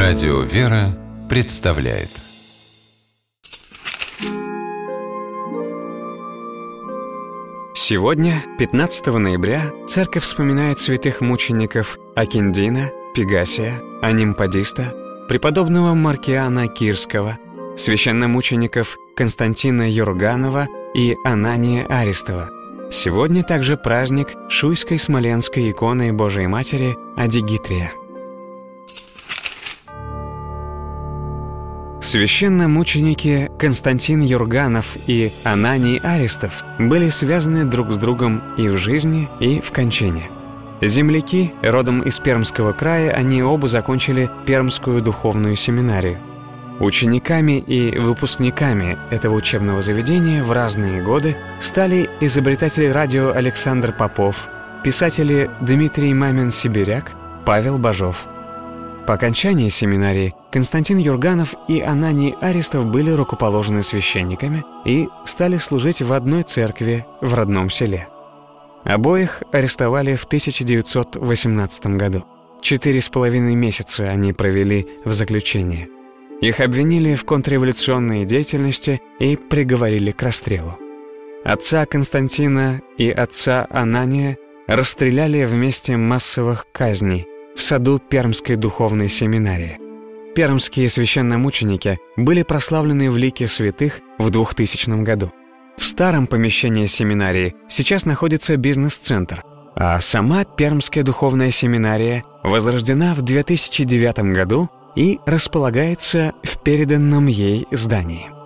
Радио «Вера» представляет. Сегодня, 15 ноября, церковь вспоминает святых мучеников Акиндина, Пегасия, Анимпадиста, преподобного Маркиана Кирского, священномучеников Константина Юрганова и Анания Аристова. Сегодня также праздник Шуйской Смоленской иконы Божией Матери Адигитрия. Священномученики Константин Юрганов и Ананий Аристов были связаны друг с другом и в жизни, и в кончине. Земляки, родом из Пермского края, они оба закончили Пермскую духовную семинарию. Учениками и выпускниками этого учебного заведения в разные годы стали изобретатели радио Александр Попов, писатели Дмитрий Мамин-Сибиряк, Павел Бажов. По окончании семинарии Константин Юрганов и Ананий Аристов были рукоположены священниками и стали служить в одной церкви в родном селе. Обоих арестовали в 1918 году. 4,5 месяца они провели в заключении. Их обвинили в контрреволюционной деятельности и приговорили к расстрелу. Отца Константина и отца Анания расстреляли в месте массовых казней в саду Пермской духовной семинарии. Пермские священномученики были прославлены в лике святых в 2000 году. В старом помещении семинарии сейчас находится бизнес-центр, а сама Пермская духовная семинария возрождена в 2009 году и располагается в переданном ей здании.